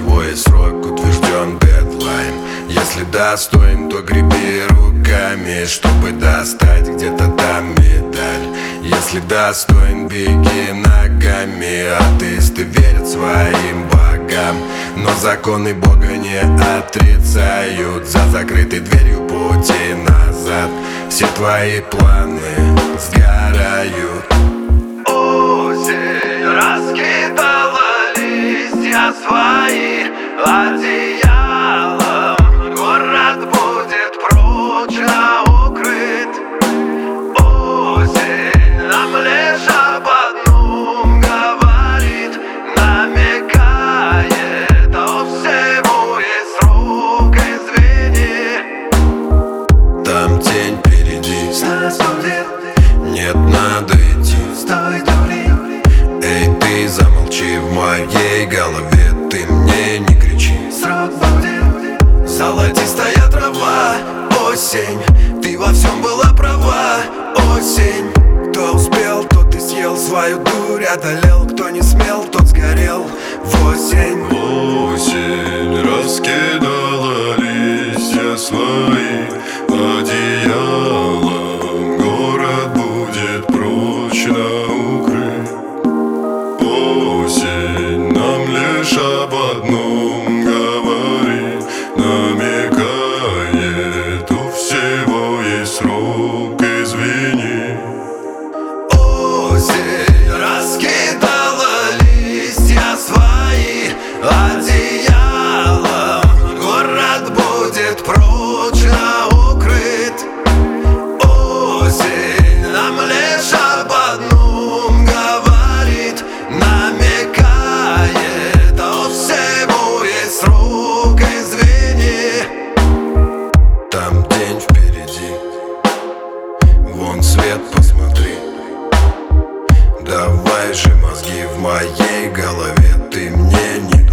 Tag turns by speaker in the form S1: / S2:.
S1: всего есть срок, утвержден дедлайн. Если достоин, то греби руками, чтобы достать где-то там медаль. Если достоин, беги ногами. Атеисты верят своим богам, но законы Бога не отрицают. За закрытой дверью пути назад все твои планы сгорают.
S2: Осень раскидала листья свои одеялом. Город будет прочно укрыт. Осень нам лишь об одном говорит, намекает: у всего есть срок, извини.
S1: Там тень впереди, нет, надо идти.
S2: Стой, дури.
S1: Эй, ты замолчи в моей голове, ты мне не кричи.
S2: Срок будет.
S1: Золотистая трава, осень, ты во всем была права, осень. Кто успел, тот и съел свою дурь, одолел. Кто не смел, тот сгорел в осень.
S3: Осень раскидала листья свои одеялом. Город будет прочно укрыт. Осень нам лишь об одном говорит, намекает: у всего есть срок, извини.
S1: Осень раскидала листья свои одеялом. Город будет прочно укрыт. Осень нам лишь об одном говорит, намекает: у всего есть срок, извини. Там день впереди, вон свет, посмотри. Давай же мозги в моей голове, ты мне не